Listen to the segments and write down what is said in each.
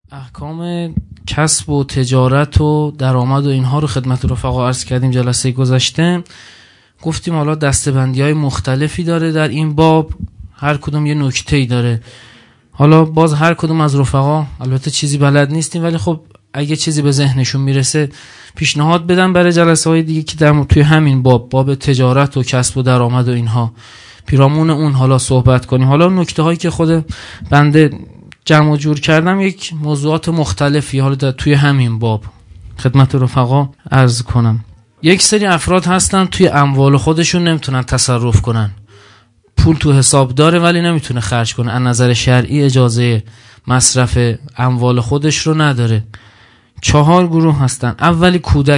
احکام کسب و تجارت و درآمد و اینها رو خدمت رفقا عرض کردیم جلسه گذشته. گفتیم حالا دسته‌بندی‌های مختلفی داره در این باب، هر کدوم یه نکته‌ای داره. حالا باز هر کدوم از رفقا البته چیزی بلد نیستیم، ولی خب اگه چیزی به ذهنشون میرسه پیشنهاد بدن برای جلسه‌های دیگه که در توی همین باب تجارت و کسب و درآمد و اینها پیرامون اون حالا صحبت کنیم. حالا نکته‌هایی که خود بنده جمع و جور کردم یک موضوعات مختلفی حالا توی همین باب خدمت رفقا عرض کنم. یک سری افراد هستن توی اموال خودشون نمیتونن تصرف کنن، پول تو حساب داره ولی نمیتونه خرج کنه، از نظر شرعی اجازه مصرف اموال خودش رو نداره. 4 گروه هستن. اولی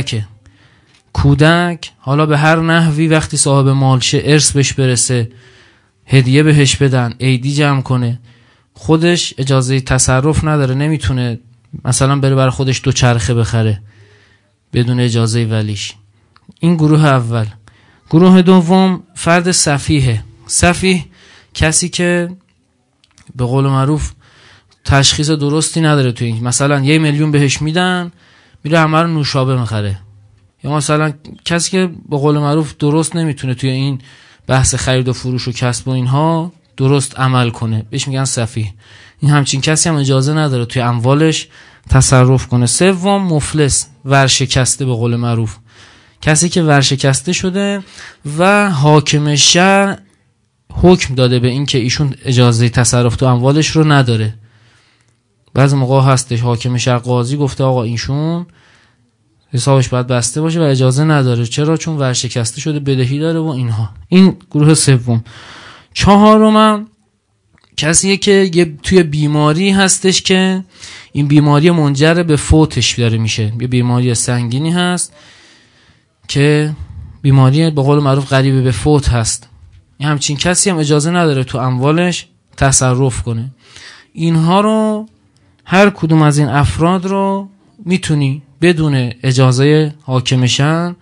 کودک حالا به هر نحوی وقتی صاحب مال شه، ارث بهش برسه، هدیه بهش بدن، عیدی جمع کنه، خودش اجازه تصرف نداره، نمیتونه مثلا بره برای خودش 2 چرخه بخره بدون اجازه ولیش. این گروه اول. گروه دوم فرد سفیه کسی که به قول معروف تشخیص درستی نداره توی این، مثلا 1 میلیون بهش میدن میره همه رو نوشابه میخره، یا مثلا کسی که به قول معروف درست نمیتونه توی این بحث خرید و فروش و کسب و اینها درست عمل کنه، بهش میگن سفیه. این همچین کسی هم اجازه نداره توی اموالش تصرف کنه. سوم مفلس، ورشکسته به قول معروف، کسی که ورشکسته شده و حاکم شهر حکم داده به این که ایشون اجازه تصرف تو اموالش رو نداره. بعضی موقع هستش حاکم شهر قاضی گفته آقا ایشون حسابش باید بسته باشه و اجازه نداره. چرا؟ چون ورشکسته شده، بدهی داره و اینها. این گروه سوم. 4م کسیه که توی بیماری هستش که این بیماری منجر به فوتش داره میشه، یه بیماری سنگینی هست که بیماری به قول معروف قریب به فوت هست. این همچین کسی هم اجازه نداره تو اموالش تصرف کنه. اینها رو هر کدوم از این افراد رو میتونی بدون اجازه حاکم شهر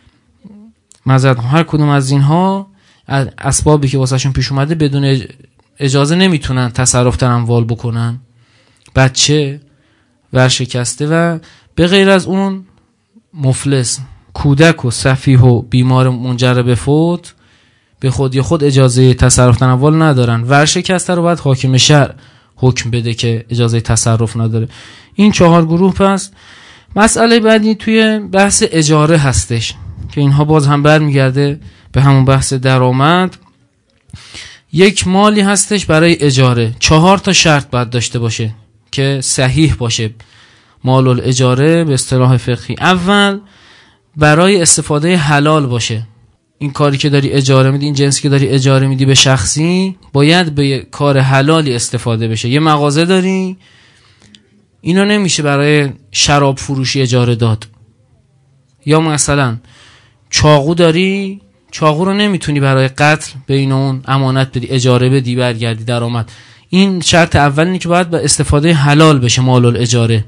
هر کدوم از اینها اسبابی که واسهشون پیش اومده بدون اجازه نمیتونن تصرف در اموال بکنن. بچه، ورشکسته و به غیر از اون مفلس، کودک و سفیه و بیمار منجر به فوت به خودی خود اجازه تصرف در اموال ندارن. ورشکسته رو باید حاکم شهر حکم بده که اجازه تصرف نداره. این 4 گروه. پس مسئله بعدی توی بحث اجاره هستش که اینها باز هم برمیگرده به همون بحث درآمد. یک مالی هستش برای اجاره، 4 تا شرط باید داشته باشه که صحیح باشه مال الاجاره به اصطلاح فقهی. اول برای استفاده حلال باشه. این کاری که داری اجاره میدی، این جنسی که داری اجاره میدی به شخصی باید به کار حلالی استفاده بشه. یه مغازه داری، اینو نمیشه برای شراب فروشی اجاره داد. یا مثلا چاقو داری، چاقو رو نمیتونی برای قتل به این اون امانت بدی، اجاره بدی برگردی درآمد. این شرط اول اینه که باید به استفاده حلال بشه مال الاجاره.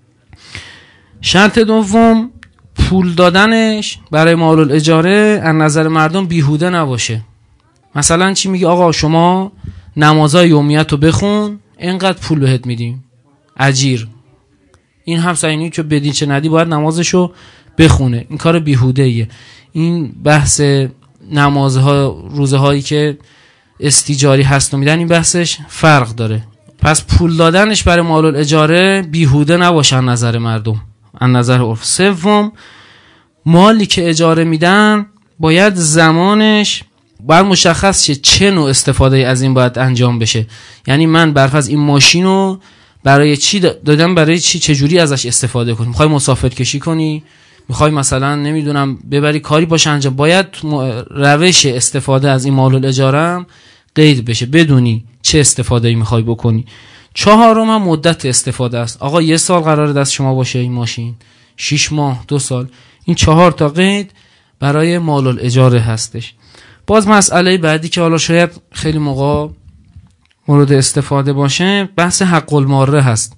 شرط دوم پول دادنش برای مال الاجاره از نظر مردم بیهوده نباشه. مثلا چی میگه؟ آقا شما نمازهای یومیت رو بخون اینقدر پول بهت میدیم، اجیر. این همسایه‌ای که بدین چه ندی باید نمازشو بخونه. این کار بیهوده ایه. این بحث نمازها، روزه هایی که استیجاری هست و میدن، این بحثش فرق داره. پس پول دادنش برای مال الاجاره بیهوده نباشه از نظر مردم، از نظر عرف. سوم مالی که اجاره میدن باید زمانش باید مشخص شه چه نوع استفاده از این باید انجام بشه. یعنی من برفرض این ماشین رو برای چی دادم، برای چی، چجوری ازش استفاده کنی؟ میخوای مسافر کشی کنی، میخوای مثلا نمیدونم ببری کاری باشه انجام، باید روش استفاده از این مال الاجاره قید بشه، بدونی چه استفاده‌ای میخوای بکنی. 4م هم مدت استفاده است. آقا 1 سال قراره دست شما باشه این ماشین، 6 ماه، 2 سال. این 4 تا قید برای مال الاجاره هستش. باز مسئله بعدی که حالا شاید خیلی موقع مورد استفاده باشه بحث حق الماره هست.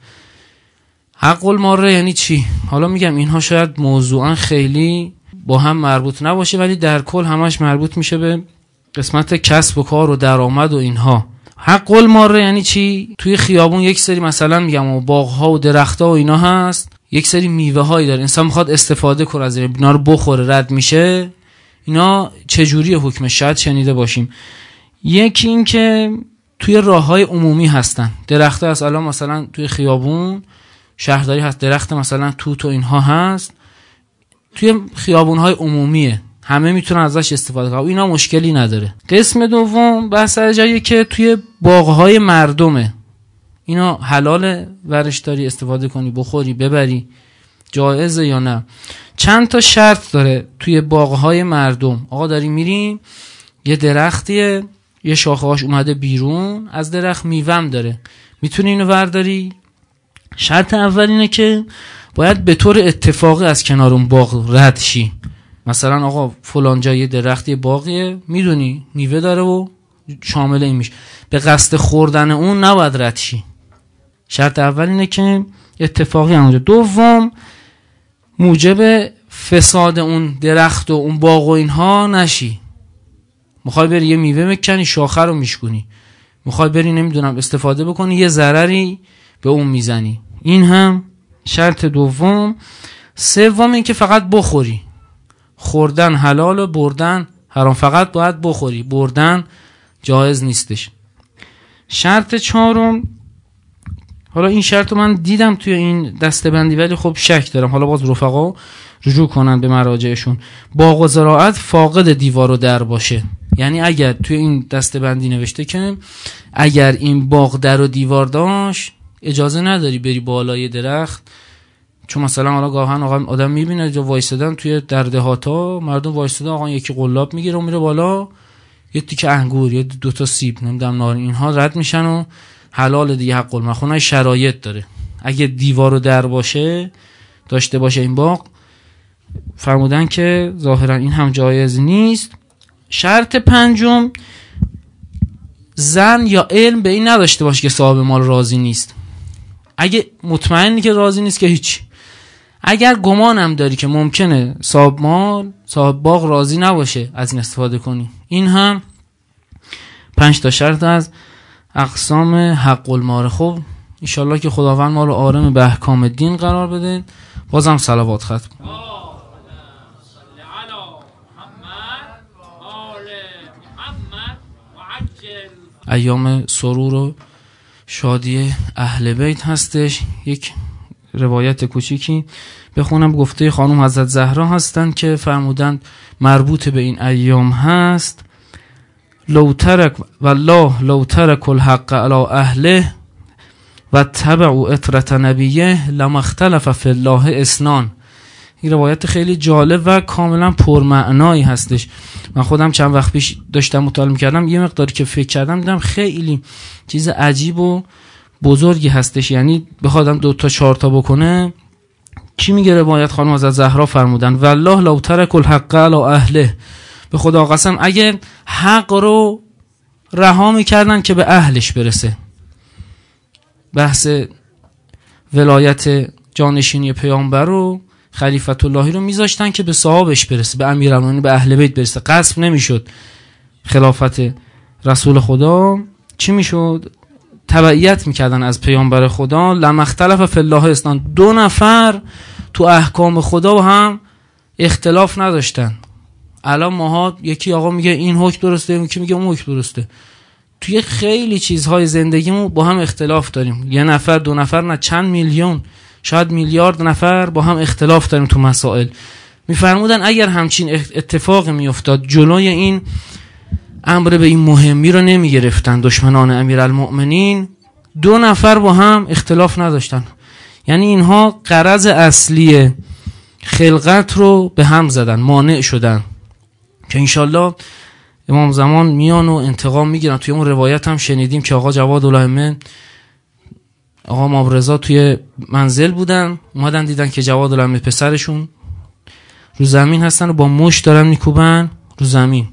حق الماره یعنی چی؟ حالا میگم اینها شاید موضوعا خیلی با هم مربوط نباشه، ولی در کل همش مربوط میشه به قسمت کسب و کار و درآمد و اینها. حق الماره یعنی چی؟ توی خیابون یک سری مثلا میگم باغ‌ها و درخت‌ها و اینا هست، یک سری میوه‌هایی داره، انسان میخواد استفاده کنه از اینا رو بخوره، رد میشه. اینا چجوری حکمش؟ شاید شنیده باشیم. یکی این که توی راه‌های عمومی هستن، درخت‌ها هست، الان مثلا توی خیابون شهرداری هست، درخت مثلا توت و اینها هست، توی خیابون‌های عمومیه، همه میتونن ازش استفاده کنن، اینا مشکلی نداره. قسم دوم بحث جایی که توی باغ‌های مردمه، اینا حلاله ورش داری استفاده کنی، بخوری، ببری، جایزه یا نه؟ چند تا شرط داره توی باغ‌های مردم. آقا داریم میریم یه درختیه، یه شاخه‌هاش اومده بیرون، از درخت میوه‌ام داره، میتونی اینو ورداری. شرط اول اینه که باید به طور اتفاقی از کنار اون باغ رد شی. مثلا آقا فلان جا یه درختی باغیه، میدونی میوه داره و شامل این میشه، به قصد خوردن اون نباید رد شی. شرط اول اینه که اتفاقی اونجا. دوم موجب فساد اون درخت و اون باغ و اینها نشی. میخوای بری یه میوه میکنی، شاخه رو میشکنی، میخوای بری نمیدونم استفاده بکنی، یه ضرری به اون میزنی. این هم شرط دوم. سوم این که فقط بخوری، خوردن حلال و بردن حرام، فقط باید بخوری، بردن جایز نیستش. شرط چهارم، حالا این شرط رو من دیدم توی این دسته‌بندی ولی خب شک دارم، حالا باز رفقا رجوع کنن به مراجعشون. باغ و زراعت فاقد دیوار و در باشه، یعنی اگر توی این دسته‌بندی نوشته که اگر این باغ در و دیوار داشت اجازه نداری بری بالای درخت، چون مثلا حالا گاهن آدم میبینه جا وایسادن توی در دهاتا، مردم وایساده، آقا یکی قلاب میگیره و میره بالا، یه تیکه انگور، یه دو تا سیب، نمیدونم نارنج، اینها رد میشن و حلال دیگه. حق المخونه شرایط داره، اگه دیوار و در باشه داشته باشه این باغ، فرمودن که ظاهرا این هم جایز نیست. شرط پنجم، زن یا علم به این نداشته باشه که صاحب مال راضی نیست. اگه مطمئنی که راضی نیست که هیچ. اگر گمانم داری که ممکنه صاحب مال، صاحب باغ راضی نباشه از این استفاده کنی. این هم 5 تا شرط از اقسام حق المال. خب انشالله که خداوند ما رو عالم به احکام دین قرار بده. بازم صلوات ختم. ایام سرور و شادی اهل بیت هستش. یک روایت کوچیکی بخونم. گفته خانم حضرت زهرا هستند که فرمودند مربوط به این ایام هست: لو ترک والله لو ترک الحق علی اهله و تبعوا اطرة نبیه لما اختلف فی الله اثنان. این روایت خیلی جالب و کاملا پرمعنایی هستش. من خودم چند وقت پیش داشتم مطالعه می‌کردم، یه مقداری که فکر کردم دیدم خیلی چیز عجیب و بزرگی هستش. یعنی بخوادم 2 تا 4 تا بکنه. چی میگه روایت؟ خانم حضرت زهرا فرمودن والله لو ترک الحق علی اهله، به خدا قسم اگه حق رو رها میکردن که به اهلش برسه، بحث ولایت جانشینی پیامبر رو، خلیفت اللهی رو میذاشتن که به صاحبش برسه، به امیرالمومنین، به اهل بیت برسه، غصب نمیشد خلافت رسول خدا. چی میشد؟ تبعیت میکردن از پیامبر خدا. لما اختلف فی الله اثنان، 2 نفر تو احکام خدا و هم اختلاف نداشتن. الان ماها یکی آقا میگه این حکم درسته، یکی میگه اون حکم درسته. توی خیلی چیزهای زندگیمون با هم اختلاف داریم. 1 نفر 2 نفر نه، چند میلیون شاید میلیارد نفر با هم اختلاف داریم تو مسائل. میفرمودن اگر همچین اتفاق میافتاد جلوی این امر به این مهمی رو نمیگرفتن دشمنان امیرالمؤمنین، 2 نفر با هم اختلاف نداشتن. یعنی اینها غرض اصلی خلقت رو به هم زدن، مانع شدن که انشالله امام زمان میان و انتقام میگیرن. توی اون روایت هم شنیدیم که آقا جواد الائمه، آقا امام رضا توی منزل بودن، اومدن دیدن که جواد الائمه پسرشون رو زمین هستن و با مشت دارن میکوبن رو زمین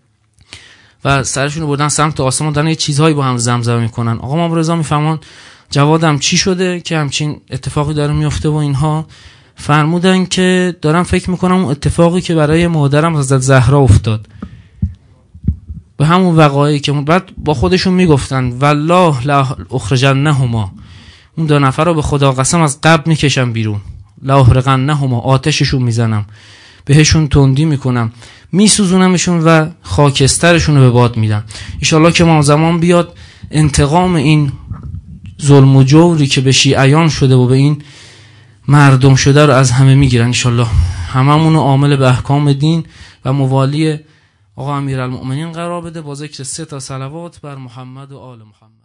و سرشون رو بردن سمت آسمان، دارن یه چیزهایی با هم زمزمه میکنن. آقا امام رضا میفهمن جوادم چی شده که همچین اتفاقی داره میفته و اینها. فرمودن که دارم فکر میکنم اون اتفاقی که برای مادرم حضرت زهرا افتاد. به همون وقایعی که بعد با خودشون میگفتن والله لا اخرجنهما، اون دو نفر رو به خدا قسم از قبر میکشم بیرون، لا احرقنهما، آتششون میزنم، بهشون تندی میکنم، میسوزونمشون و خاکسترشون رو به باد میدم. انشالله که ما زمان بیاد انتقام این ظلم و جوری که به شیعیان شده و به این مردم شده رو از همه میگیرن. انشالله هممون رو عامل به احکام دین و موالی آقا امیرالمؤمنین قرار بده با ذکر 3 صلوات بر محمد و آل محمد.